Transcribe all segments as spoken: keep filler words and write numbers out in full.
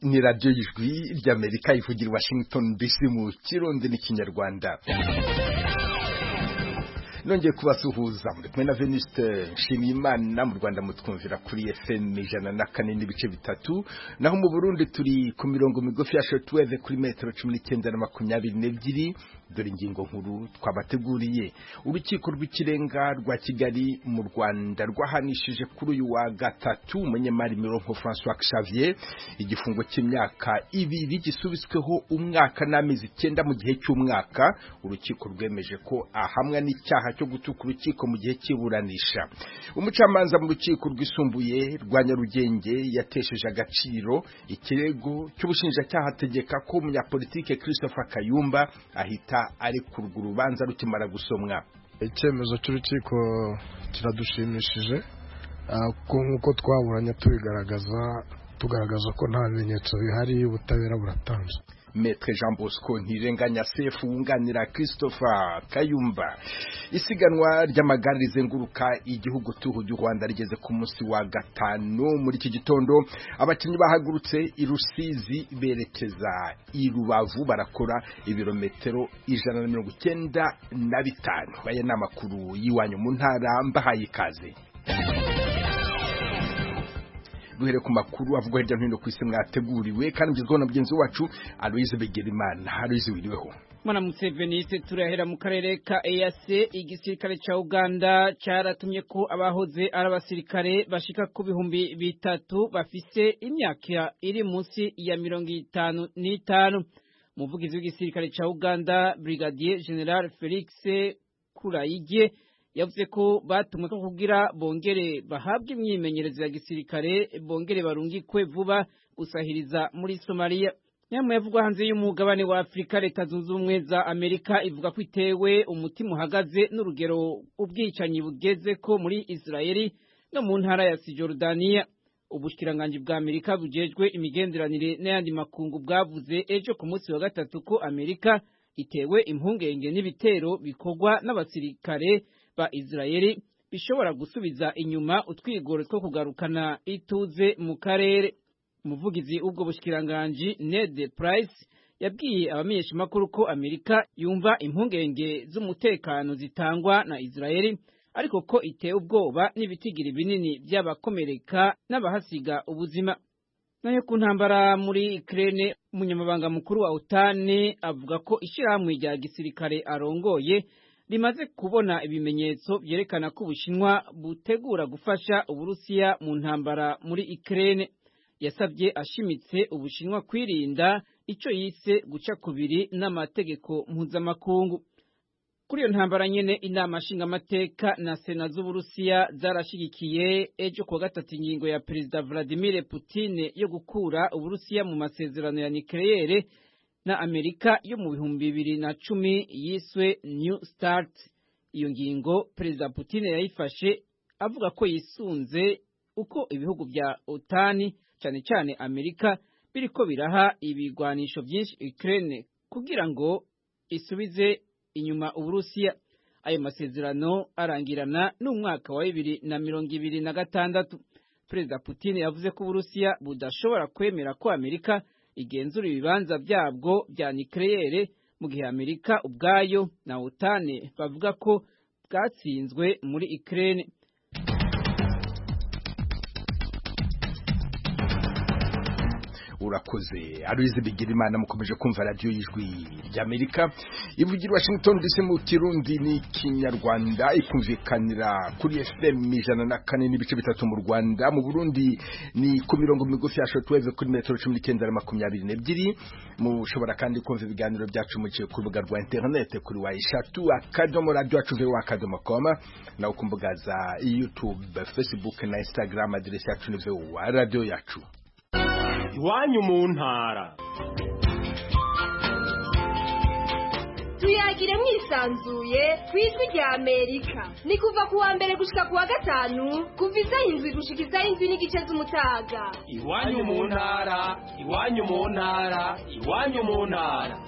ni radio y'ijwi ry'Amerika ivugira Washington D C mu Kirundi n'ikinyarwanda. Nongeye kubasuhuza muri kumwe na Venuste Nshimiyimana mu Rwanda mutwumvira kuri F M ijana na kane n'ibice bitatu, naho mu Burundi turi ku mirongo migufi ya shortwave kuri metero cumi n'icyenda na makumyabiri n'ebyiri. Dore ingingo nkuru twabateguriye. Urukiko rw'ikirenga rwa Kigali mu Rwanda rwahanishije kuri uyu wa gatatu umunyemari Mironko François Xavier igifungo cy'imyaka ibiri gisubitsweho umwaka n'amezi icyenda mu gihe cy'umwaka. Urukiko rwemeje ko ahamwa n'icyaha cyo gutuka urukiko mu gihe cy'iburanisha. Umucamanza mu rukiko rwisumbuye rwa Nyarugenge yatesheje agaciro ikirego cy'ubushinjacyaha ategeka ko umunyapolitike Christopher Kayumba ahita ari kurwa urubanza rukimara gusomwa. Icyemezo cy'urukiko kiradushimishije nk'uko twaburanye tubigaragaza tugaragaza ko nta bimenyetso bihari ubutabera buratanzwe. Maître Jean Bosco Ntirenganya Sefu wunganira Christopher Kayumba. Isiganwa ry'amagare rizenguruka igihugu tuhu cy'u Rwanda rigeze ku munsi wa gatanu. Muri iki gitondo abakinnyi bahagurutse i Rusizi berekeza i Rubavu barakora ibirometero ijana na mirongo icyenda na bitanu. Aya ni amakuru y'iwanyu mu ntara mbahaye ikaze. Duhere ku makuru avugwa hirya no hino ku isi mwateguriwe kandi mugizweho na mugenzi wacu Aloise Begerimana. Aloise wiriweho? Mwana Museveniste turahera mu karere ka E A C. Igisirikare ca Uganda cyaratumye ko abahoze ari abasirikare bashika ku bihumbi bitatu bafise imyaka iri munsi ya mirongo itanu n'itanu. Umuvugizi w'igisirikare ca Uganda Brigadier General Felix Kurayige yavuze ko batumwe ko kugira bongere bahabwe imyimenyerezo ya gisirikare bongere barungikwe vuba gusahiriza muri Somalia. Nyamwe yavugwa hanze y'umugabane wa Afrika, Leta Zunze Ubumwe za Amerika ivuga ko itewe umutima uhagaze n'urugero ubwicanyi bugeze ko muri Israeli no mu ntara ya Cisjordania. Ubushikiranganje bwa Amerika bujejwe imigenderanire n'ayandi makungu bwavuze ejo ku munsi wa gatatu ko Amerika itewe impungenge n'ibitero bikorwa n'abasirikare ba Israeli bishobora gusubiza inyuma utwigoro two kugarukana ituze mu karere. Umuvugizi ubwo bushikiranganje Ned Price yabwiye abamenyesha makuru ko Amerika yumva impungenge z'umutekano zitangwa na Israeli, ariko ko iteye ubwoba n'ibitigiri binini by'abakomereka n'abahasiga ubuzima. Nayo ku ntambara muri Ukraine, umunyamabanga mukuru wa OTAN avuga ko ishyirahamwe rya gisirikare arongoye limaze kubona ibimenyetso byerekana ko Ubushinwa butegura gufasha Uburusiya mu ntambara muri Ukraine. Yasabye ashimitse Ubushinwa kwirinda ico yise guca kubiri n'amategeko mpuzamakungu. Kuri iyo ntambara nyene, inama nshingamateka na sena z'Uburusiya zarashigikiye ejo ku gatatu ingingo ya Perezida Vladimir Putin yo gukura Uburusiya mu masezerano ya nucleaire na Amerika yo mu bihumbi bibiri na cumi yiswe New Start. Iyo ngingo Perezida Putin yayifashe avuga ko yisunze uko ibihugu bya OTAN cyane cyane Amerika biriko biraha ibigwanisho byinshi Ukraine kugira ngo isubize inyuma Uburusiya. Ayo masezerano arangirana n'umwaka wa bibiri na mirongo ibiri na gatandatu. Perezida Putin yavuze ko Uburusiya budashobora kwemera ko Amerika igenzura ibibanza byabwo bya nucleaire mu gihe Amerika ubwayo na OTAN bavuga ko bwatsinzwe muri Ukraine. Urakoze Aloise Begerimana. Mukomeje kumva radio y'ijwi ry'Amerika ivugira Washington D C mu Kirundi n'ikinyarwanda, ikumvikanira kuri F M ijana na kane n'ibice bitatu mu Rwanda. Mu Burundi ni ku mirongo migufi ya shortwave kuri metero cumi n'icyenda na makumyabiri n'ebyiri. Mushobora kandi kumva ibiganiro byacu mu ku rubuga rwa internet kuri wa eshatu akadomo radio yacu wa akadomo com, na ku mbuga za YouTube, Facebook na Instagram. Address yacu ni wa radio yacu. Iwanyu mu ntara. Tuyagire mwisanzuye kwijwi rya Amerika. Ni kuva kuwa mbere gushika kuwa gatanu kuva isaha indwi gushika isaha indwi n'igice z'umutaga. Iwanyu mu ntara, iwanyu mu ntara, iwanyu mu ntara.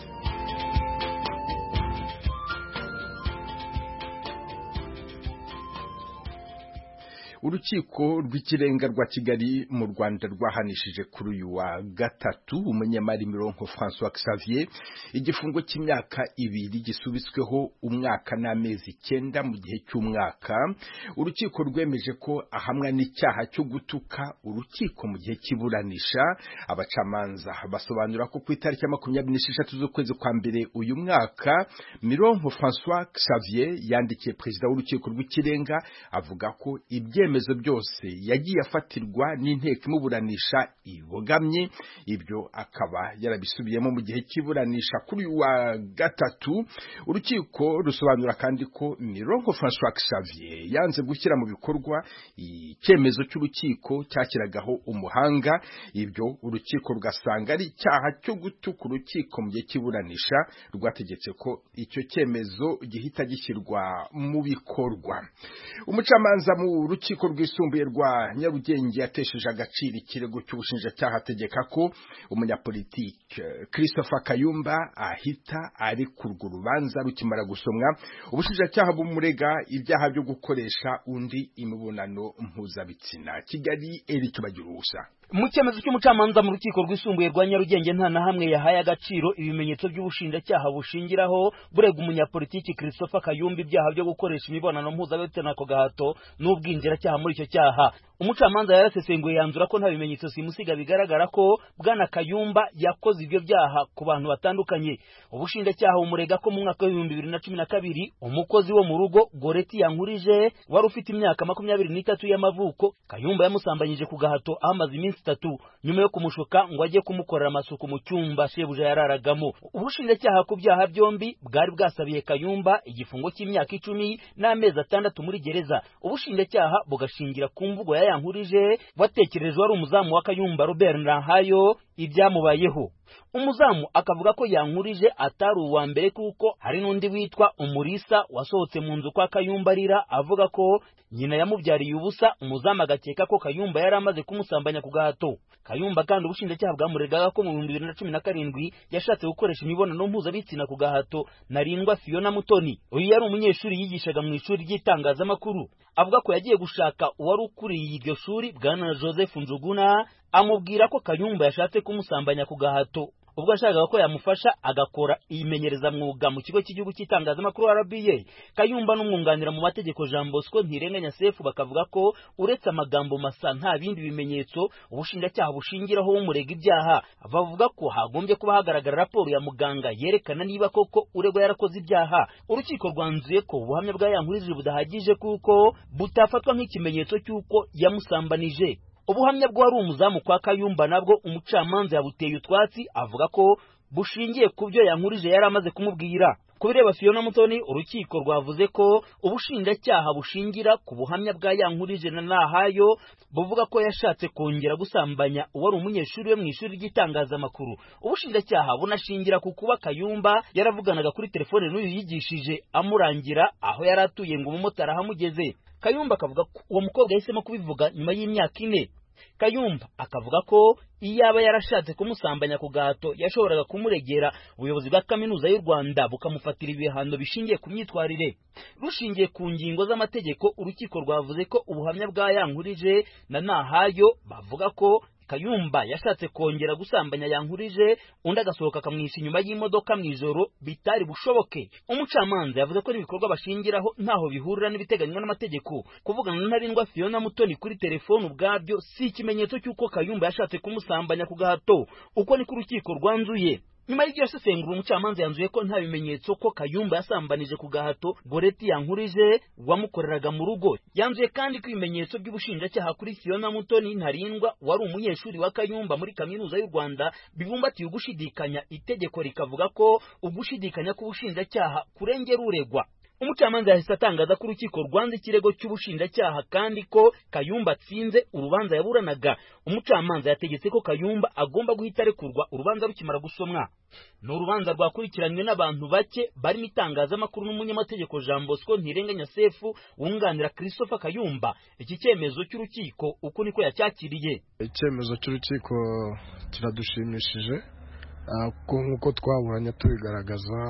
urukiko rw'ikirenga rwa Kigali mu Rwanda rwahanishije kuri uyu wa gatatu umunyamari Mironko François Xavier igifungo cy'imyaka ibiri gisubitsweho umwaka n'amezi icyenda mu gihe cy'umwaka. Urukiko rwemeje ko ahamwa n'icyaha cyo gutuka urukiko mu gihe cy'iburanisha. Abacamanza basobanura ko ku itariki ya makumyabiri n'esheshatu z'ukwezi kwa mbere uyu mwaka Mironko François Xavier yandikiye perezida w'urukiko rw'ikirenga avuga ko ibyemezo byose yagiye afatirwa n'inteko imuburanisha ibogamye. Ibyo akaba yarabisubiyemo mu gihe cy'iburanisha kuri wa gatatu. Urukiko rusobanura kandi ko Mironko François Xavier yanze gushyira mu bikorwa icyemezo cy'urukiko cyashyiragaho umuhanga. Ibyo urukiko rugasanga ari icyaha cyo gutuka urukiko mu gihe cy'iburanisha, rwategetse ko icyo cyemezo gihita gishyirwa mu bikorwa. Umucamanza mu rukiko rwisumbuye rwa Nyarugenge yatesheje agaciro ikirego cy'ubushinjacyaha ategeka ko umunyapolitike Christopher Kayumba ahita ari kurwa urubanza rukimara gusomwa. Ubushinjacyaha bumurega ibyaha byo gukoresha undi imibonano mpuzabitsina. Kigali Eric Bagirusa. Mu cyemezo cy'umucamanza mu rukiko rwisumbuye rwa Nyarugenge nta na hamwe yahaye agaciro ibimenyetso by'ubushinjacyaha bushingiraho burega umunyapolitiki Christopher Kayumba ibyaha byo gukoresha imibonano mpuzabitsina ku gahato n'ubwinjiracyaha muri icyo cyaha. Umucamanza yarasesenguye yanzura ko nta bimenyetso simusiga bigaragara ko bwana Kayumba yakoze ibyo byaha ku bantu batandukanye. Ubushinjacyaha umurega ko mu mwaka w'ibihumbi bibiri na cumi na kabiri umukozi wo mu rugo Goreti Yankurije wari ufite imyaka makumyabiri n'itatu y'amavuko Kayumba yamusambanyije ku gahato amaze iminsi itatu nyuma yo kumushuka ngo ajye kumukorera amasuku mu cyumba shebuja yararagamo. Ubushinjacyaha ku byaha byombi bwari bwasabiye Kayumba igifungo cy'imyaka icumi n'amezi atandatu muri gereza. Ubushinjacyaha bugashingira ku mvugo ya Yankurije watekerejwe ari umuzamu wa Kayumba Robert Nrahayo ibyamubayeho. Umuzamu akavuga ko Yankurije atari uwa mbere kuko hari n'undi witwa Umurisa wasohotse mu nzu kwa Kayumba arira avuga ko nyina yamubyariye ubusa. Umuzamu agakeka ko Kayumba yari amaze kumusambanya ku gahato. Kayumba kandi ubushinjacyaha bwamuregaga ko mu bihumbi bibiri na cumi na karindwi yashatse gukoresha imibonano mpuzabitsina ku gahato Narindwa Fiona Mutoni. Uyu yari umunyeshuri yigishaga mu ishuri ry'itangazamakuru. Avuga ko yagiye gushaka uwari ukuriye iryo shuri bwana Joseph Njuguna amubwira ko Kayumba yashatse kumusambanya ku gahato. Ubwo ashakaga ko yamufasha agakora imenyereza mwuga mu kigo cy'igihugu cy'itangazamakuru R B A. Kayumba n'umwunganira mu mategeko Jean Bosco Ntirenganya Sefu bakavuga ko uretse amagambo masa nta bindi bimenyetso ubushinjacyaha bushingiraho umurega ibyaha. Bavuga ko hagombye kuba hagaragara raporo ya muganga yerekana niba koko uregwa yarakoze ibyaha. Urukiko rwanzuye ko ubuhamya bwa Yankurije budahagije kuko butafatwa nk'ikimenyetso cy'uko yamusambanije. Ubuhamya bwo ari umuzamu kwa Kayumba nabwo umucamanza yabuteye utwatsi avuga ko bushingiye ku byo Yankurije yari amaze kumubwira. Kubireba Fiona Mutoni urukiko rwavuze ko ubushinjacyaha bushingira ku buhamya bwa Yankurije na Nahayo buvuga ko yashatse kongera gusambanya uwari umunyeshuri we mu ishuri ry'itangazamakuru. Ubushinjacyaha bunashingira ku kuba Kayumba yaravuganaga kuri telefone n'uyu yigishije amurangira aho yari atuye ngo umumotari ahamugeze. Kayumba akavuga ko uwo mukobwa yahisemo kubivuga nyuma y'imyaka ine. Kayumba akavuga ko iyaba yarashatse kumusambanya ku gahato yashoboraga kumuregera ubuyobozi bwa kaminuza y'u Rwanda bukamufatira ibihano bishingiye ku myitwarire. Rushingiye ku ngingo z'amategeko urukiko rwavuze ko ubuhamya bwa Yankurije na Nahayo bavuga ko Kayumba yashatse kongera gusambanya Yankurije undi agasohoka akamwisha inyuma y'imodoka mu ijoro bitari bushoboke. Umucamanza yavuze ko n'ibikorwa bashingiraho ntaho bihurira n'ibiteganywa n'amategeko. Kuvugana na Narindwa Fiona Mutoni kuri telefone ubwabyo si ikimenyetso cy'uko Kayumba yashatse kumusambanya ku gahato. Uko ni ku rukiko rwanzuye. Nyuma y'ibyo sesengura umucamanza yanzuye ko nta bimenyetso ko Kayumba yasambanije ku gahato Goreti Yankurije wamukoreraga mu rugo. Yanzuye kandi ko ibimenyetso by'ubushinjacyaha kuri Fiona Mutoni Ntarindwa wari umunyeshuri wa Kayumba muri kaminuza y'u Rwanda bibumbatiye ugushidikanya. Itegeko rikavuga ko ugushidikanya k'ubushinjacyaha kurengera uregwa. Umucamanza yahise atangaza ko urukiko rwanze ikirego cy'ubushinjacyaha kandi ko Kayumba atsinze urubanza yaburanaga. Umucamanza yategetse ko Kayumba agomba guhita arekurwa urubanza rukimara gusomwa. Ni urubanza rwakurikiranywe n'abantu bake barimo itangazamakuru n'umunyamategeko Jean Bosco Ntirenganya Sefu wunganira Christopher Kayumba. Iki cyemezo cy'urukiko uko niko yacyakiriye. Icyemezo cy'urukiko kiradushimishije kuko nkuko twaburanye tubigaragaza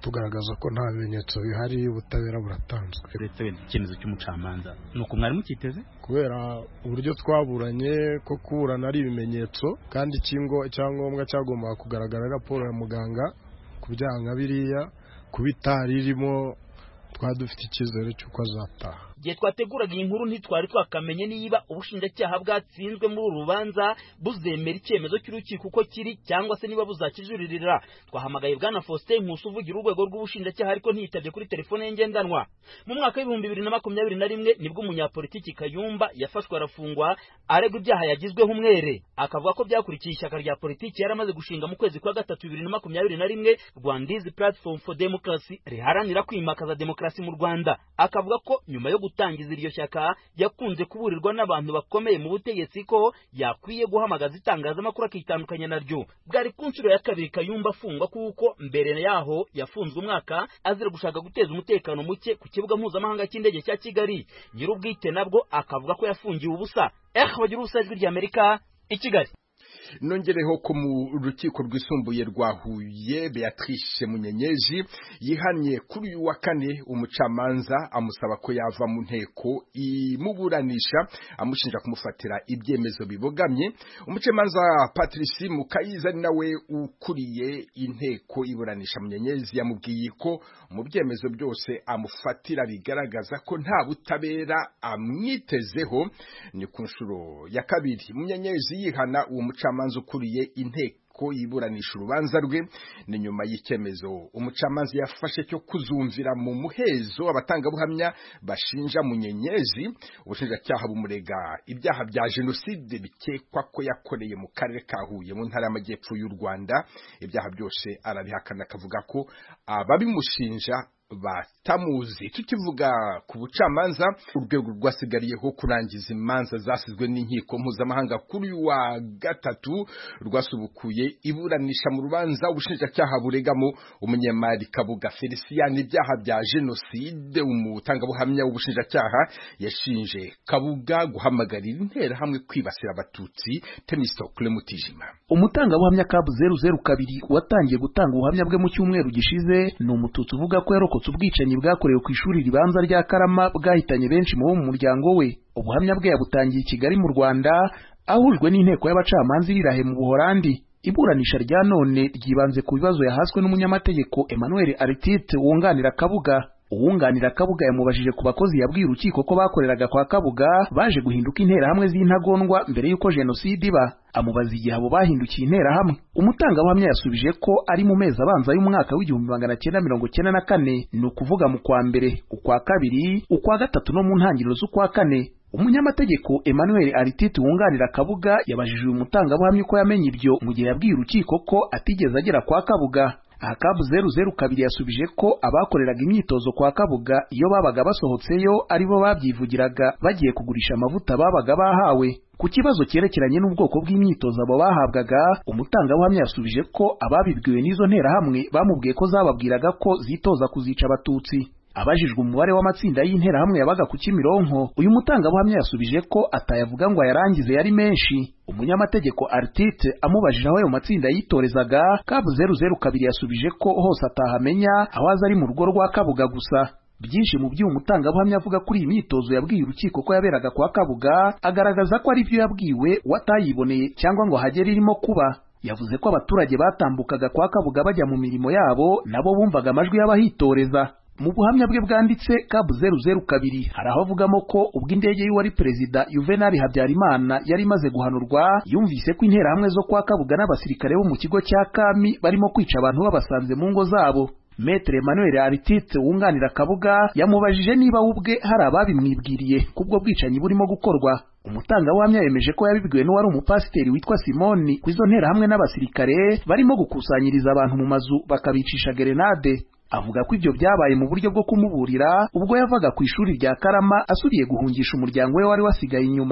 tugaragaza ko nta bimenyetso bihari ubutabera buratanzwe. Uretse icyemezo cy'umucamanza nuko mwari mukiteze kubera uburyo twaburanye ko kuburana ari ibimenyetso kandi ikingo cyangombwa cyagombaga kugaragara raporo ya muganga ku byaha nka biriya kubitari irimo twadufite icyizere cy'uko azataha. Gihe twateguraga iyi nkuru ntitwari twakamenye niba ubushinjacyaha bwatsinzwe muri uru rubanza buzemera icyemezo cy'urukiko uko kiri cyangwa se niba buzakijuririra. Twahamagaye bwana Faustin Nkusi uvugira urwego rw'ubushinjacyaha ariko ntiyitabye kuri telefone ye ngendanwa. Mu mwaka w'ibihumbi bibiri na makumyabiri na rimwe nibwo umunyapolitiki Kayumba yafashwe arafungwa aregwa ibyaha yagizweho umwere, akavuga ko byakurikiye ishyaka rya politiki yaramaze gushinga mu kwezi kwa gatatu bibiri na makumyabiri na rimwe Rwandizi Platform for Democracy riharanira kwimakaza demokarasi mu Rwanda. Akavuga ko nyuma yo gutangiza iryo shyaka yakunze kuburirwa n'abantu bakomeye mu butegetsi ko yakwiye guhamagaza itangazamakuru akitandukanya naryo. Bwari ku nshuro ya kabiri Kayumba afungwa kuko mbere yaho yafunzwe umwaka azira gushaka guteza umutekano muke ku kibuga mpuzamahanga cy'indege cya Kigali. Nyirubwite nabwo akavuga ko yafungiwe ubusa. Eh bagira ubusa ijwi ry'Amerika i Kigali. Nongereho ko mu rukiko rwisumbuye rwa Huye Beatrice Munyenyeji yihanye kuri uyu wa kane umucamanza amusaba ko yava mu nteko imuburanisha amushinja kumufatira ibyemezo bibogamye. Umucamanza Patrice Mukayiza nawe ukuriye inteko iburanisha Munyenyeji yamubwiye ko mu byemezo byose amufatira bigaragaza ko nta butabera amwitezeho. Ni ku nshuro ya kabiri Munyenyeji yihana uwo umucamanza ukuriye inteko yiburanisha urubanza rwe. Ni nyuma y'icyemezo umucamanza yafashe cyo kuzumvira mu muhezo abatangabuhamya bashinja Munyenyeji. Ubushinjacyaha bumurega ibyaha bya jenoside bikekwa ko yakoreye mu karere ka Huye mu ntara y'Amajyepfo y'u Rwanda. Ibyaha byose arabihakana akavuga ko ababimushinja batamuzi. Tukivuga ku bucamanza, urwego rwasigariyeho kurangiza imanza zasizwe n'inkiko mpuzamahanga kuri wa gatatu rwasubukuye iburanisha mu rubanza ubushinjacyaha buregamo umunyemari Kabuga Felician ibyaha bya jenoside. Umutangabuhamya w'ubushinjacyaha yashinje Kabuga guhamagarira intera hamwe kwibasira abatutsi. Temistokle Mutijima, umutangabuhamya Kabu zeru zeru kabiri watangiye gutanga ubuhamya bwe mu cyumweru gishize, ni umututsi uvuga ko yarokotse ubwicanyi bwakorewe ku ishuri ribanza rya Karama bwahitanye benshi mu bo mu muryango we. Ubuhamya bwe yabutangiye i Kigali mu Rwanda ahujwe n'inteko y'abacamanza irirahe mu Buholandi. Iburanisha rya none ryibanze ku bibazo yahaswe n'umunyamategeko Emmanuel Artite wunganira Kabuga. Uwunganira Kabuga yamubajije ku bakozi yabwiye urukiko ko bakoreraga kwa Kabuga baje guhinduka intera hamwe z'intagondwa mbere y'uko jenoside iba. Amubaza igihe abo bahindukiye intera hamwe. Umutangabuhamya yasubije ko ari mu mezi abanza y'umwaka w'igihumbi magana cyenda mirongo cyenda na kane, ni ukuvuga mu kwa mbere, ukwa kabiri, ukwa gatatu no mu ntangiriro z'ukwa kane. Umunyamategeko Emmanuel Artite wunganira Kabuga yabajije uyu mutangabuhamya ko yamenye ibyo mu gihe yabwiye urukiko ko atigeze agera kwa Kabuga. Akabu zeru zeru kabiri yasubije ko abakoreraga imyitozo kwa Kabuga iyo babaga basohotseyo aribo babyivugiraga bagiye kugurisha amavuta babaga bahawe. Ku kibazo cyerekeranye n'ubwoko bw'imyitozo abo bahabwaga, umutangabuhamya yasubije ko ababibwiwe n'izo ntera hamwe bamubwiye ko zababwiraga ko zitoza kuzica abatutsi. Abajijwe umubare w'amatsinda y'intera hamwe yabaga ku Kimironko, uyu mutangabuhamya yasubije ko atayavuga ngo ayarangize yari menshi. Umunyamategeko Artite amubajije aho ayo matsinda yitorezaga, Kabu zeru zeru kabiri yasubije ko hose atahamenya, aho aza ari mu rugo rwa Kabuga gusa. Byinshi mu by'uyu mutangabuhamya avuga kuri iyi myitozo yabwiye urukiko ko yaberaga kwa Kabuga, agaragaza ko ari byo yabwiwe watayiboneye cyangwa ngo hagere irimo kuba. Yavuze ko abaturage batambukaga kwa Kabuga bajya mu mirimo yabo nabo bumvaga amajwi y'abahitoreza. Mu buhamya bwe bwanditse Kabu zeru zeru kabiri hari aho avugamo ko ubwo indege y'uwari perezida Juvenal Habyarimana yari imaze guhanurwa yumvise ko intera hamwe zo kwa Kabuga n'abasirikare bo mu kigo cya Kami barimo kwica abantu babasanze mu ngo zabo. Maître Emmanuel Artite wunganira Kabuga yamubajije niba ubwe hari ababimwibwiriye kubwo bwicanyi burimo gukorwa. Umutangabuhamya yemeje ko yabibwiwe n'uwari umupasiteri witwa Simoni kwizo ntera hamwe n'abasirikare barimo gukusanyiriza abantu mu mazu bakabicisha gerenade. Avuga ko ibyo byabaye mu buryo bwo kumuburira ubwo yavaga ku ishuri rya Karama asuriye guhungisha umuryango we wari wasigaye inyuma.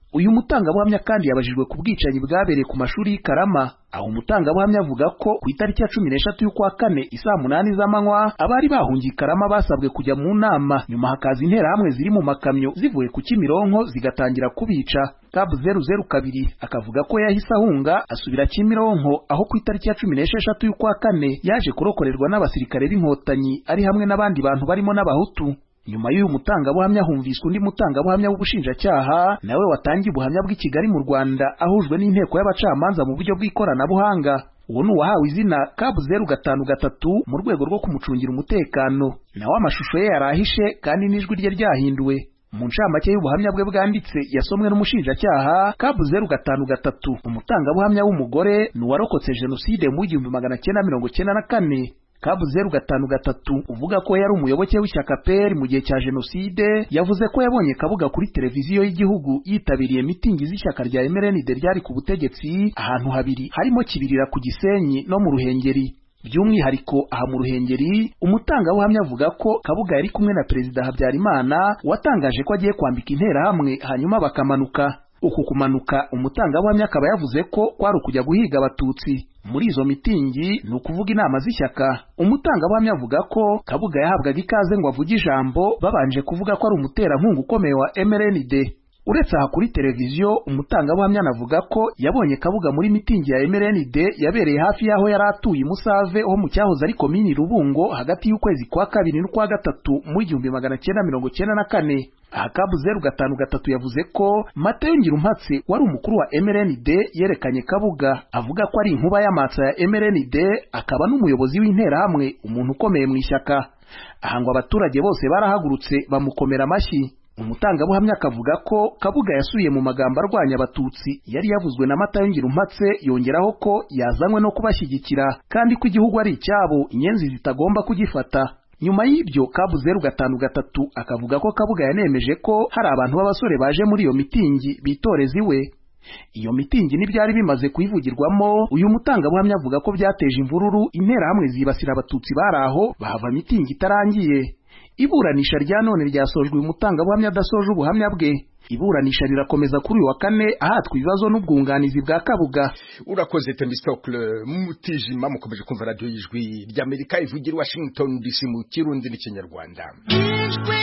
Uyu mutangabuhamya kandi yabajijwe ku bwicanyi bwabereye ku mashuri y'i Karama, aho umutangabuhamya avuga ko ku itariki ya cumi n'eshatu y'ukwa kane isaa munani z'amanywa abari bahungiye i Karama basabwe kujya mu nama, nyuma hakaza interahamwe ziri mu makamyo zivuye ku Kimironko zigatangira kubica. Cab zeru zeru kabiri akavuga ko yahise ahunga asubira Kimironko, aho ku itariki ya cumi n'esheshatu y'ukwa kane yaje kurokorerwa n'abasirikare b'inkotanyi ari hamwe n'abandi bantu barimo n'abahutu. Nyuma y'uyu mutangabuhamya humviswe undi mutangabuhamya w'ubushinjacyaha nawe watangiye ubuhamya bw'i Kigali mu Rwanda ahujwe n'inteko y'abacamanza mu buryo bw'ikoranabuhanga. Uwo ni uwahawe izina Cab zeru gatanu gatatu mu rwego rwo kumucungira umutekano, nawe amashusho ye yarahishe kandi n'ijwi rye ryahinduwe. Mu ncamake y'ubuhamya bwe bwanditse yasomwe n'umushinjacyaha, Cab zeru gatanu gatatu umutangabuhamya w'umugore ni uwarokotse jenoside mu igihumbi magana cyenda mirongo cyenda na kane. Cab zeru gatanu gatatu uvuga ko yari umuyoboke w'ishyaka P R mu gihe cya jenoside yavuze ko yabonye Kabuga kuri televiziyo y'igihugu yitabiriye mitingi z'ishyaka rya M R N D ryari ku butegetsi ahantu habiri harimo Kibirira ku Gisenyi no mu Ruhengeri. By'umwihariko aha mu Ruhengeri umutangabuhamya avuga ko Kabuga yari kumwe na Perezida Habyarimana watangaje ko agiye kwambika interahamwe hanyuma bakamanuka. Uku kumanuka umutangabuhamya akaba yavuze ko kwari ukujya guhiga abatutsi. Muri izo mitingi ni ukuvuga inama z'ishyaka. Umutangabuhamya avuga ko Kabuga yahabwaga ikaze ngo avuge ijambo babanje kuvuga ko ari umuterankunga ukomeye wa M R N D. Uretse aha kuri televiziyo umutangabuhamya anavuga ko yabonye Kabuga muri mitingi ya M R N D yabereye hafi y'aho yari atuye Musave ho mu cyahoze ari komini Rubungo hagati y'ukwezi kwa kabiri n'ukwa gatatu mu igihumbi magana cyenda mirongo cyenda na kane. Aha Cab zeru gatanu gatatu yavuze ko Mateyo Ngirumpatse wari umukuru wa M R N D yerekanye Kabuga avuga ko ari inkuba y'amatsa ya M R N D akaba n'umuyobozi w'interahamwe umuntu ukomeye mu ishyaka. Aha ngo abaturage bose barahagurutse bamukomera amashyi. Umutangabuhamya akavuga ko Kabuga yasuye mu magambo arwanya abatutsi yari yavuzwe na Mateyo Ngirumpatse, yongeraho ko yazanywe no kubashyigikira kandi ko igihugu ari icyabo inyenzi zitagomba kugifata. Nyuma y'ibyo Cab zeru gatanu gatatu akavuga ko Kabuga yanemeje ko hari abantu b'abasore baje muri iyo mitingi bitoreza iwe. Iyo mitingi n'ibyari bimaze kuyivugirwamo uyu mutangabuhamya avuga ko byateje imvururu, interahamwe zibasira abatutsi baraho bahava mitingi itarangiye. Iburanisha rya none ryasojwe umutangabuhamya adasoje ubuhamya bwe. Iburanisha rirakomeza kuri uyu wa kane ahatwa ibibazo n'ubwunganizi bwa Kabuga. Urakoze Temistocle Mutijima, mukomeje kumva radio y'ijwi ry'Amerika ivugira i Washington D C mu Kirundi n'Ikinyarwanda. Ijwi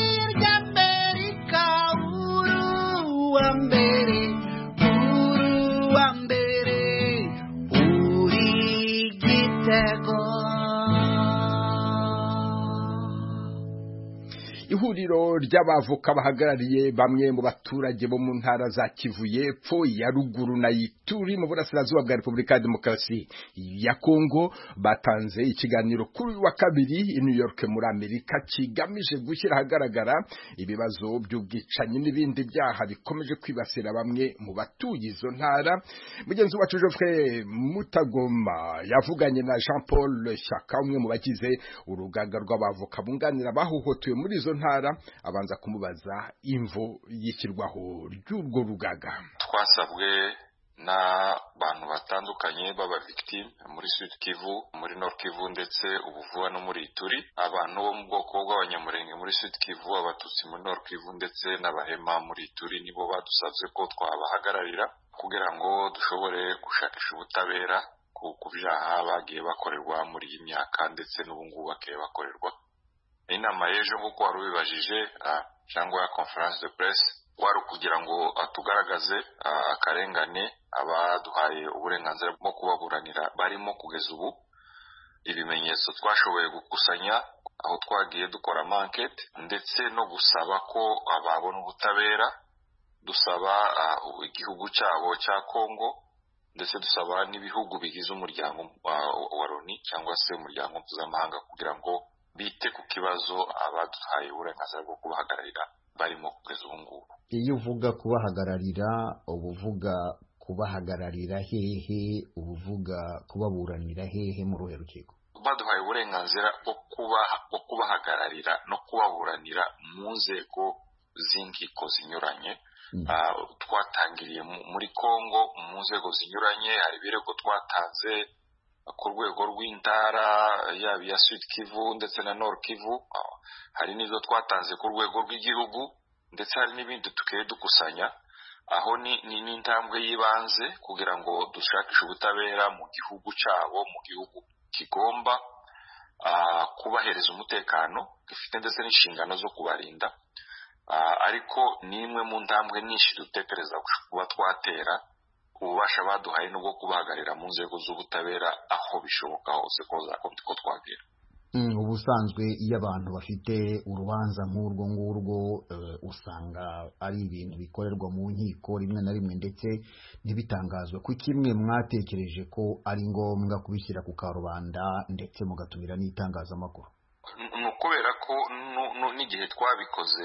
ry'Amerika uru wa mbere uru wa mbere uri Gitego. Ihuriro ry'abavoka bahagarariye bamwe mu baturage bo mu ntara za Kivu y'Epfo, ya Ruguru na Ituri mu burasirazuba bwa Repubulika ya Demokarasi ya Kongo batanze ikiganiro kuri wa kabiri i New York muri Amerika kigamije gushyira ahagaragara ibibazo by'ubwicanyi n'ibindi byaha bikomeje kwibasira bamwe mu batuye izo ntara. Mugenzi wacu Geoffrey Mutagoma yavuganye na Jean Paul Shyaka, umwe mu bagize urugaga rw'abavoka bunganira bahohotewe muri izo ntara, abanza kumubaza imvo yishyirwaho ry'urwo rugaga. Twasabwe n'abantu batandukanye baba victime muri Sud Kivu, muri Nord Kivu ndetse ubuvuga no muri Ituri, abantu bo mu bwoko bw'abanyamurenge muri Sud Kivu, abatutsi muri Nord Kivu ndetse n'abahema muri Ituri nibo badusabye ko twabahagararira kugira ngo dushobore gushakisha ubutabera ku byaha bagiye bakorerwa muri iyi myaka ndetse n'ubu ngubu bagiye bakorerwa. Inama y'ejo nk'uko wari ubibajije cyangwa ya conference de presse wari ukugira ngo atugaragaze akarengane abaduhaye uburenganzira bwo kubaburanira barimo kugeza ubu. Ibimenyetso twashoboye gukusanya aho twagiye dukora enquête ndetse no gusaba ko ababona ubutabera, dusaba igihugu cyabo cya Kongo ndetse dusaba n'ibihugu bigize umuryango wa Loni cyangwa se umuryango mpuzamahanga kugira ngo bite ku kibazo abaduhaye uburenganzira bwo kubahagararira barimo kugeza ubu ngubu. Iyo uvuga kubahagararira ubuvuga kubahagararira hehe, ubuvuga kubaburanira hehe mu ruhe rukiko? Baduhaye uburenganzira bwo kuba bwo kubahagararira no kubaburanira mu nzego z'inkiko zinyuranye. Mm. Uh, twatangiriye muri Kongo mu nzego zinyuranye, hari ibirego twatanze ku rwego rw'intara yaba ya Sud Kivu ndetse na Nord Kivu, uh, hari n'izo twatanze ku rwego rw'igihugu ndetse hari n'ibindi tukiye dukusanya aho ni ni intambwe yibanze kugira ngo dushakishe ubutabera mu gihugu cyabo mu gihugu kigomba kubahereza umutekano gifite ndetse n'inshingano zo kubarinda ariko nimwe mu ntambwe nyinshi dutekereza kuba twatera ububasha baduhaye n'ubwo kubahagarira mu nzego z'ubutabera aho bishoboka hose ko twagera. Ubusanzwe iyo abantu bafite urubanza nk'urwo ngurwo usanga ari ibintu bikorerwa mu nkiko rimwe na rimwe ndetse ntibitangazwe. Kuki imwe mwatekereje ko ari ngombwa kubishyira ku karubanda ndetse mugatumira n'itangazamakuru? Ni ukubera ko n'igihe twabikoze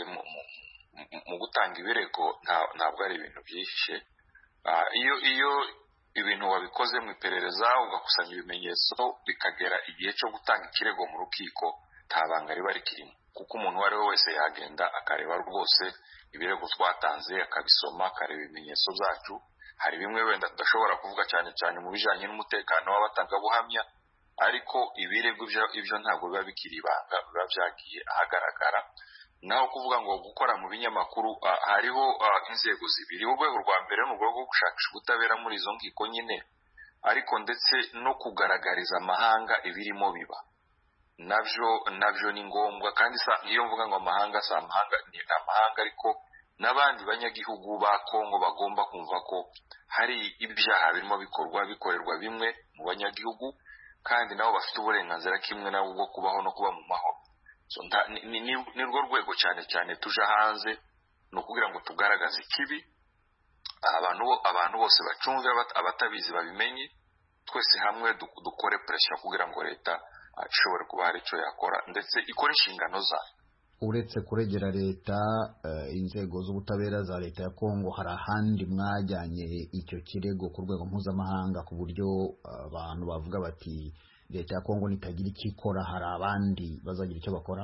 mu gutanga ibirego ntabwo ari ibintu byihishe. iyo iyo ibintu wabikoze mu iperereza ugakusanya ibimenyetso bikagera igihe cyo gutanga ikirego mu rukiko nta banga riba rikirimo, kuko umuntu uwo ari we wese yagenda akareba rwose ibirego twatanze akabisoma akareba ibimenyetso byacu. Hari bimwe wenda tudashobora kuvuga cyane cyane mu bijyanye n'umutekano w'abatangabuhamya, ariko ibirego ibyo ntabwo biba bikiri ibanga, biba byagiye ahagaragara. Naho kuvuga ngo gukora mu binyamakuru hariho inzego zibiri. Urwego rwa mbere ni urwego rwo gushakisha ubutabera muri izo nkiko nyine, ariko ndetse no kugaragariza amahanga ibirimo biba nabyo nabyo ni ngombwa. Kandi iyo mvuga ngo amahanga si amahanga, ni amahanga ariko n'abandi banyagihugu ba Kongo bagomba kumva ko hari ibyaha birimo bikorwa bikorerwa bimwe mu banyagihugu, kandi nabo bafite uburenganzira kimwe nabo bwo kubaho no kuba mu mahoro. So ni rwo rwego cyane cyane tuje hanze, ni ukugira ngo tugaragaze ikibi, abantu abantu bose bacunge, abatabizi babimenye, twese hamwe dukore pressure kugira ngo leta ishobore kuba hari icyo yakora ndetse ikora inshingano zayo. Uretse kuregera leta, inzego z'ubutabera za leta ya Kongo, hari ahandi mwajyanye icyo kirego ku rwego mpuzamahanga ku buryo abantu bavuga bati leta ya Kongo nitagira icyo ikora hari abandi bazagira icyo bakora?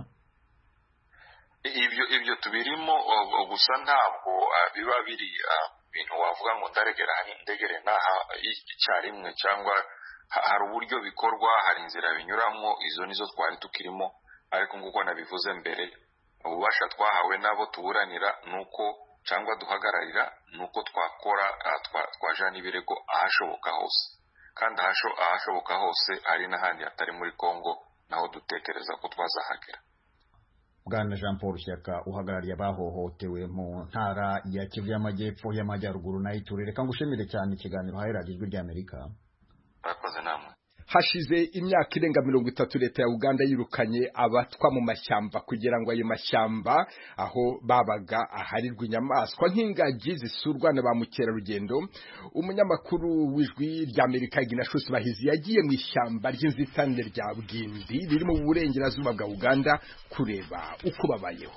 Ibyo ibyo tubirimo, gusa ntabwo biba biri ibintu wavuga ngo ndaregera hani ndegere naha icyarimwe, cyangwa hari uburyo bikorwa, hari inzira binyuramo, izo nizo twari tukirimo. Ariko nguko nabivuze mbere, ububasha twahawe nabo tuburanira nuko cyangwa duhagararira nuko twakora twajana ibirego ahashoboka hose, kandi ahashoboka hose hari n'ahandi hatari muri Kongo naho dutekereza ko twazahagera. Bwana Jean Paul Shyaka, uhagarariye abahohotewe mu ntara ya Kivu y'Amajyepfo y'Amajyaruguru na Ituri, reka ngushimire cyane ikiganiro haherera Ijwi ry'Amerika. Murakoze namwe. Hashize imyaka irenga mirongo itatu leta ya Uganda yirukanye abatwa mu mashyamba kugira ngo ayo mashyamba aho babaga aharirwa inyamaswa nk'ingagi zisurwa na ba mukerarugendo. Umunyamakuru w'Ijwi ry'Amerika Ignatius Bahizi yagiye mu ishyamba ry'inzitane rya Bwindi riri mu burengerazuba bwa Uganda kureba uko babayeho.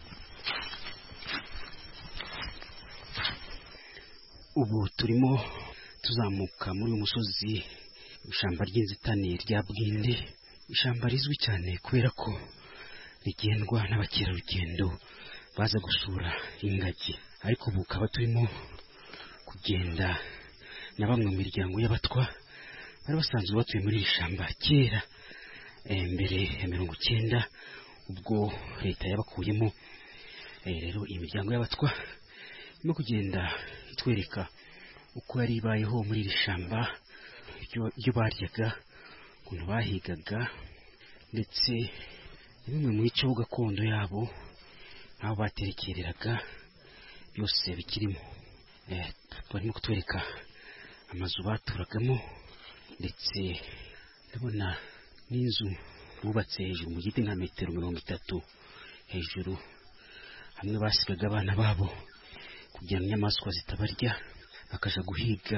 Ubu turimo tuzamuka muri uyu musozi ishyamba ry'inzitane rya Bwindi, ishyamba rizwi cyane kubera ko rigendwa n'abakerarugendo baza gusura ingagi. Ariko ubu ukaba turimo kugenda na bamwe mu miryango y'abatwa bari basanzwe batuye muri iri shyamba kera mbere ya mirongo icyenda, ubwo leta yabakuyemo. Rero iyi miryango y'abatwa irimo kugenda itwereka uko yari ibayeho muri iri shyamba, ibyo baryaga, ukuntu bahigaga, ndetse bimwe mu bice gakondo yabo aho baterekereraga byose bikirimo. Barimo kutwereka amazu baturagamo, ndetse ndabona n'inzu bubatse hejuru mu giti nka metero mirongo itatu hejuru, hamwe basigaga abana babo kugira ngo inyamaswa zitabarya bakaja guhiga.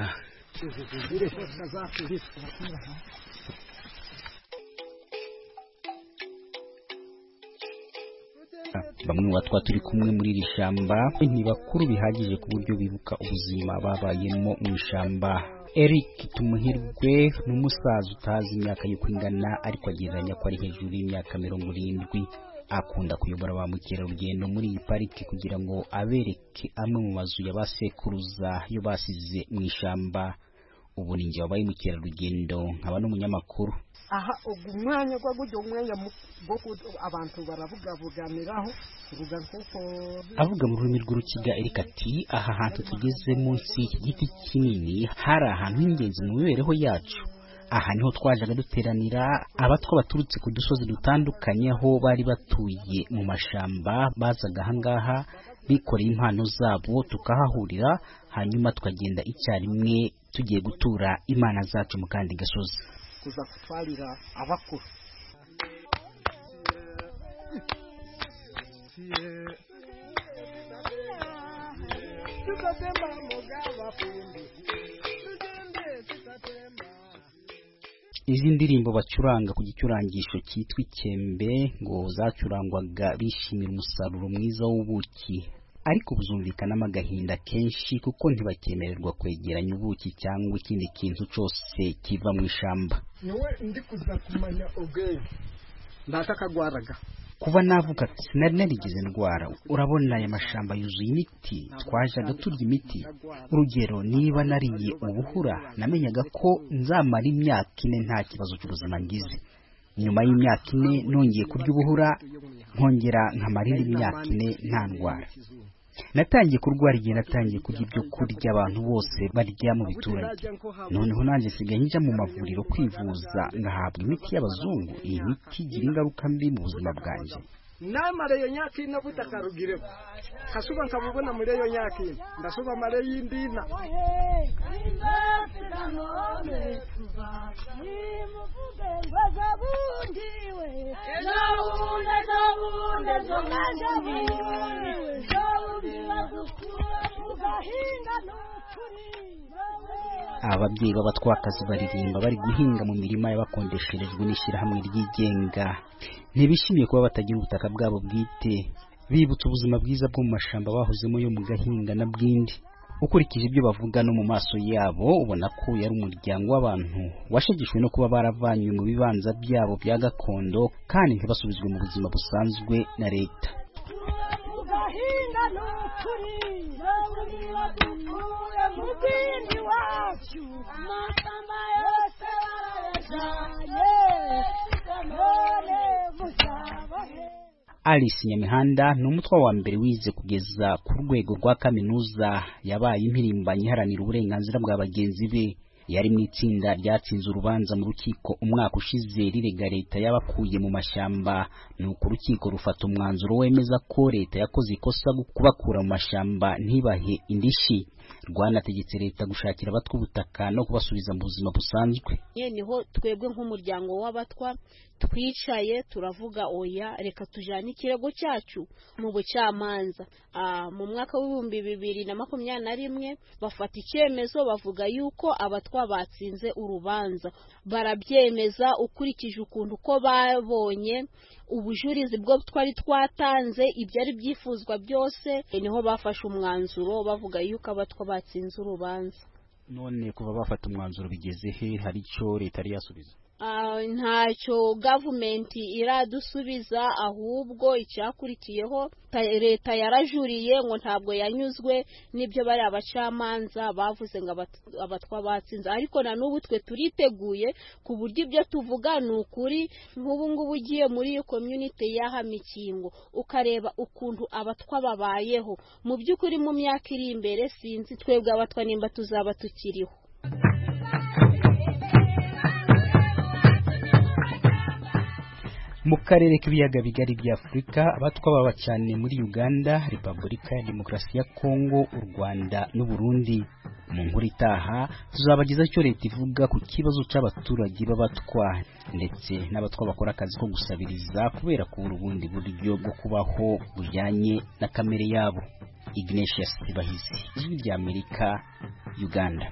Bamwe mu batwa turi kumwe muri iri shyamba ntibakuru bihagije ku buryo bibuka ubuzima babayemo mu ishyamba. Eric Tumuhirwe ni umusaza utazi imyaka yo kwingana, ariko agereranya ko ari hejuru y'imyaka mirongo irindwi. Akunda kuyobora ba mukerarugendo muri iyi pariki kugira ngo abereke amwe mu mazu y'abasekuruza yo basize mu ishyamba. ubu ni njye wabaye mukerarugendo nkaba n'umunyamakuru. aha umwanya gwa gujyo umwanya boko abantu baravugavuganiraho ruga nkuko avuga mu rurimi rw'urukiga Eric ati aha hantu tugeze munsi y'iki giti kinini hari ahantu h'ingenzi mu mibereho yacu. Aha niho twajaga duteranira abatwa baturutse ku dusozi dutandukanye aho bari batuye mu mashamba bazaga ahangaha bikoreye impano zabo tukahahurira hanyuma tukagenda icyarimwe tugiye gutura imana zacu mu kandi gasozi kuza kutwalira abakuru. Izi ndirimbo bacuranga ku gicurangisho cyitwa ikembe ngo zacurangwaga bishimira umusaruro mwiza w'ubuki, ariko buzumvikanamo agahinda kenshi kuko ntibakemererwa kwegeranya ubuki cyangwa ikindi kintu cyose kiva mu ishamba. Niwe ndi kuza kumanya ubwenge ndatakagwaraga kuva navuga sinari narigeze ndwara. Urabona aya mashamba yuzuye imiti, twajaga turya imiti. Urugero, niba nariye ubuhura namenyaga ko nzamara imyaka ine nta kibazo cy'ubuzima ngize. Nyuma y'imyaka ine nongeye kurya ubuhura nkongera nkamara indi myaka ine nta ndwara. Natangiye kurwara igihe natangiye kurya ibyo kurya abantu bose barya mu biturage. Noneho nanjye sigaye njya mu mavuriro kwivuza ngahabwa imiti y'abazungu. Iyi miti igira ingaruka mbi mu buzima bwanjye. namare yo nyaki na butakarugire kasuba nkabubona muri yo nyaki ndasuba mare yindina Ababyeyi b'abatwakazi baririmba bari guhinga mu mirima y'abakondesherejwe n'ishyirahamwe ryigenga. Ntibishimiye kuba batagira ubutaka bwabo bwite, bibutsa ubuzima bwiza bwo mu mashamba bahozemo yo mu Gahinga na Bwindi. Ukurikije ibyo bavuga no mu maso yabo ubona ko yari umuryango w'abantu washegeshwe no kuba baravanywe mu bibanza byabo bya gakondo kandi ntibasubizwe mu buzima busanzwe na leta. Alice Nyamihanda ni umutwa wa mbere wize kugeza ku rwego rwa kaminuza, yabaye impirimbanyi iharanira uburenganzira bwa bagenzi be. Yari mu itsinda ryatsinze urubanza mu rukiko umwaka ushize rirega leta y'abakuye mu mashyamba, nuko urukiko rufata umwanzuro wemeza ko leta yakoze ikosa kubakura mu mashyamba ntibahe indishyi. Rwanategetse leta gushakira abatwa ubutaka no kubasubiza mu buzima busanzwe. Niho twebwe nk'umuryango w'abatwa twicaye turavuga oya reka tujane ikirego cyacu mu bucamanza. Mu mwaka w'ibihumbi bibiri na makumyabiri na rimwe bafata icyemezo bavuga yuko abatwa batsinze urubanza, barabyemeza ukurikije ukuntu ko babonye ubujurizi bwo twari twatanze ibyari byifuzwa byose, niho bafashe umwanzuro bavuga yuko abatwa batsinze urubanza. None kuva bafata umwanzuro bigeze he? Hari icyo leta yari yasubiza? Uh, ntacyo government iradusubiza, ahubwo icyakurikiyeho leta yarajuriye ngo ntabwo yanyuzwe nibyo bari abacamanza bavuze ngo abatwa batsinze. Ariko na n'ubu twe turiteguye ku buryo ibyo tuvuga ni ukuri. Nk'ubu ngubu ugiye muri iyo community y'aha Mikingo ukareba ukuntu abatwa babayeho, mu by'ukuri mu myaka iri imbere sinzi twebwe abatwa nimba tuzaba tukiriho. Mu karere k'ibiyaga bigari bya Afurika abatwa baba cyane muri Uganda, Repubulika ya Demokarasi ya Kongo, u Rwanda n'u Burundi. Mu nkuru itaha tuzabagiza icyo leta ivuga ku kibazo cy'abaturage b'abatwa ndetse n'abatwa bakora akazi ko gusabiriza kubera kubura ubundi buryo bwo kubaho bujyanye na kamere yabo. Ignatius Bahizi, Ijwi rya Amerika, Uganda.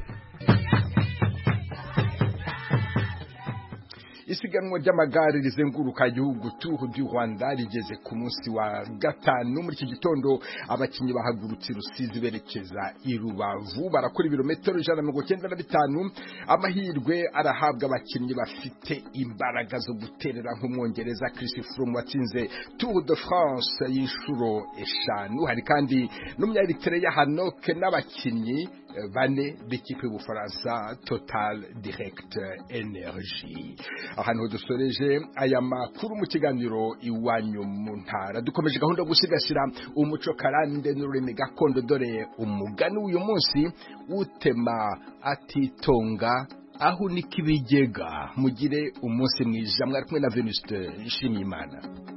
Isiganwa ry'amagare rizenguruka igihugu Tour du Rwanda rigeze ku munsi wa gatanu. Muri iki gitondo abakinnyi bahagurutse Rusizi berekeza i Rubavu, barakora ibirometero ijana na mirongo icyenda na bitanu. Amahirwe arahabwa abakinnyi bafite imbaraga zo guterera nk'umwongereza Chris Froome watsinze Tour de France y'inshuro eshanu. Hari kandi n'umunyaritere ya Hanoke n'abakinnyi bane b'ikipe y'Ubufaransa Total Direct Energy. Ahantu dusoreje aya makuru mu kiganiro iwanyu mu ntara, dukomeje gahunda yo gusigasira umuco karande n'ururimi gakondo, dore umugani w'uyu munsi utema atitonga aho nikibigega. Mugire umunsi mwiza, mwari kumwe na Venuste Nshimiyimana.